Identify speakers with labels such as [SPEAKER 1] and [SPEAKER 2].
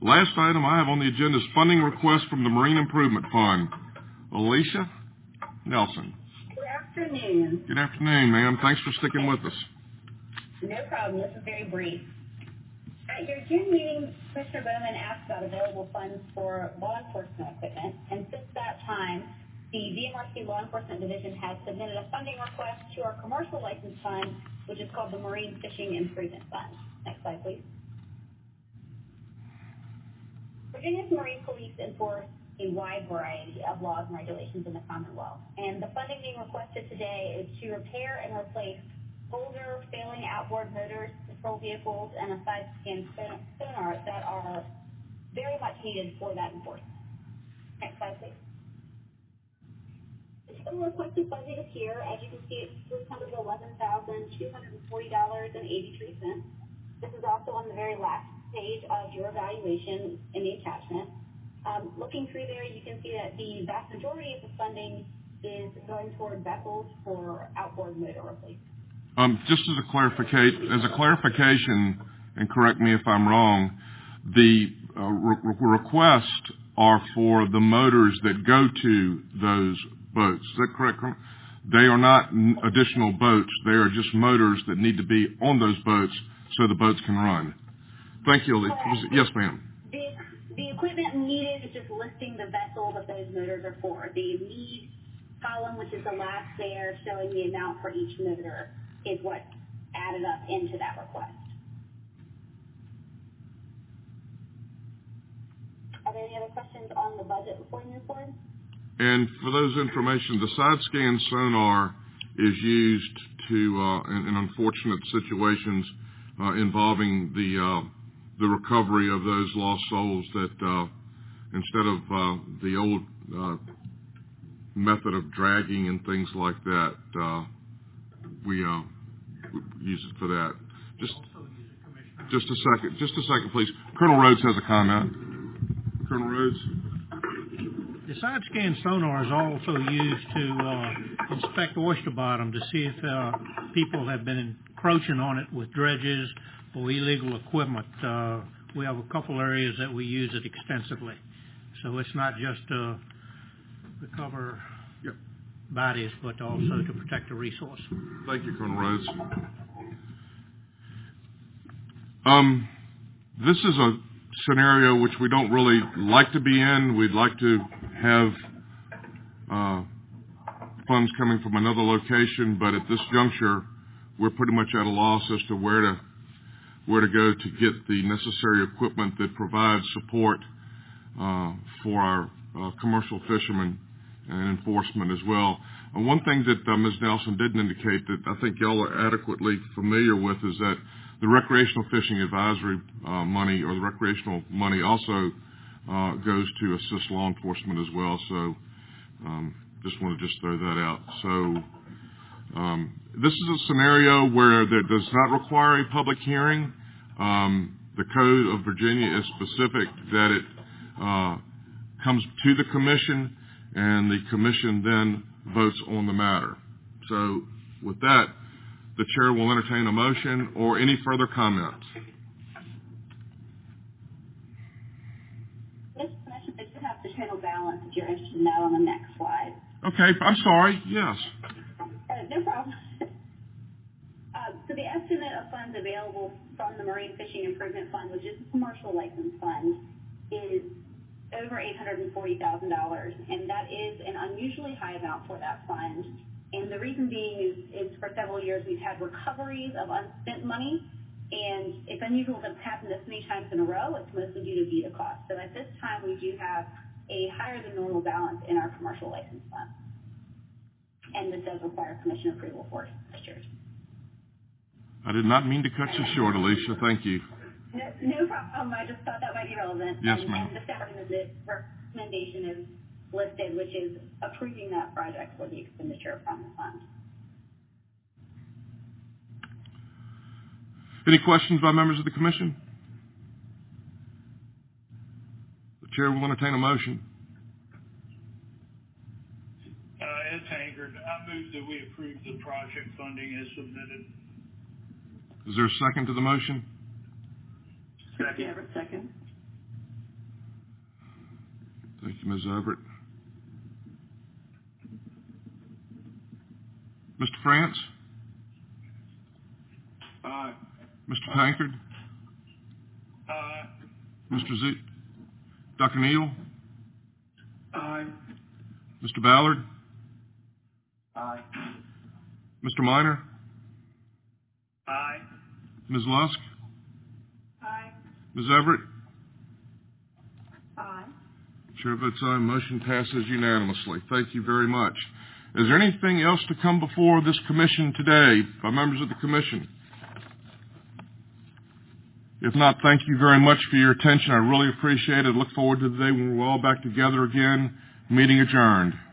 [SPEAKER 1] Last item I have on the agenda is funding request from the Marine Improvement Fund. Alicia Nelson.
[SPEAKER 2] Good afternoon.
[SPEAKER 1] Good afternoon, ma'am. Thanks for sticking with us.
[SPEAKER 2] No problem. This is very brief. At your June meeting, Commissioner Bowman asked about available funds for law enforcement equipment, and since that time, the VMRC Law Enforcement Division has submitted a funding request to our commercial license fund, which is called the Marine Fishing Improvement Fund. Next slide, please. Virginia's Marine Police enforce a wide variety of laws and regulations in the Commonwealth, and the funding being requested today is to repair and replace older, failing outboard motors, patrol vehicles, and a side-scan sonar that are very much needed for that enforcement. Next slide, please. The total requested budget is here. As you can see, it's $311,240.83. This is also on the very last page of your evaluation in the attachment. Looking through there, you can see that the vast majority of the funding is going toward vessels for outboard motor replacement.
[SPEAKER 1] Just as a clarification, and correct me if I'm wrong, the requests are for the motors that go to those boats. Is that correct? They are not additional boats. They are just motors that need to be on those boats so the boats can run. Thank you, Alicia. Yes, ma'am.
[SPEAKER 2] The equipment needed is just listing the vessel that those motors are for. The need column, which is the last there, showing the amount for each motor, is what added up into that request. Are there any other questions on the budget before we move forward?
[SPEAKER 1] And for those information, the side-scan sonar is used to, in unfortunate situations involving the recovery of those lost souls that instead of the old method of dragging and things like that, we use it for that. Just a second, please. Colonel Rhodes has a comment. Colonel Rhodes.
[SPEAKER 3] The side-scan sonar is also used to inspect oyster bottom to see if people have been encroaching on it with dredges or illegal equipment. We have a couple areas that we use it extensively. So it's not just to recover bodies, but also to protect the resource.
[SPEAKER 1] Thank you, Colonel Rhodes. This is a scenario which we don't really like to be in. We'd like to have funds coming from another location, but at this juncture, we're pretty much at a loss as to where to go to get the necessary equipment that provides support for our commercial fishermen and enforcement as well. One thing that Ms. Nelson didn't indicate that I think y'all are adequately familiar with is that the recreational fishing advisory money, or the recreational money, also goes to assist law enforcement as well. So just want to throw that out. So this is a scenario where that does not require a public hearing. The Code of Virginia is specific that it comes to the commission, and the commission then votes on the matter. So with that, the chair will entertain a motion or any further comments.
[SPEAKER 2] Mr. Commissioner, I do have the total balance if you're interested to know on the next slide.
[SPEAKER 1] Okay, I'm sorry. Yes.
[SPEAKER 2] No problem. So the estimate of funds available from the Marine Fishing Improvement Fund, which is a commercial license fund, is over $840,000, and that is an unusually high amount for that fund. And the reason being is for several years we've had recoveries of unspent money, and it's unusual that it's happened this many times in a row. It's mostly due to VETA costs. So at this time we do have a higher than normal balance in our commercial license fund, and this does require commission approval for expenditures.
[SPEAKER 1] I did not mean to cut you short, Alicia. Thank you.
[SPEAKER 2] No problem. I just thought that might be relevant.
[SPEAKER 1] Yes, ma'am.
[SPEAKER 2] And the second recommendation is listed, which is approving that project for the expenditure from the fund.
[SPEAKER 1] Any questions by members of the commission? The chair will entertain a motion.
[SPEAKER 4] Ed Tankard, I move that we approve the project funding as submitted.
[SPEAKER 1] Is there a second to the motion?
[SPEAKER 4] Second.
[SPEAKER 2] Second.
[SPEAKER 1] Thank you, Ms. Everett. Mr. France?
[SPEAKER 4] Aye.
[SPEAKER 1] Mr. Tankard?
[SPEAKER 4] Aye.
[SPEAKER 1] Mr. Z? Dr. Neal?
[SPEAKER 4] Aye.
[SPEAKER 1] Mr. Ballard?
[SPEAKER 4] Aye.
[SPEAKER 1] Mr. Minor?
[SPEAKER 4] Aye.
[SPEAKER 1] Ms. Lusk?
[SPEAKER 2] Aye.
[SPEAKER 1] Ms. Everett?
[SPEAKER 2] Aye.
[SPEAKER 1] Chair votes aye. Motion passes unanimously. Thank you very much. Is there anything else to come before this commission today by members of the commission? If not, thank you very much for your attention. I really appreciate it. Look forward to the day when we're all back together again. Meeting adjourned.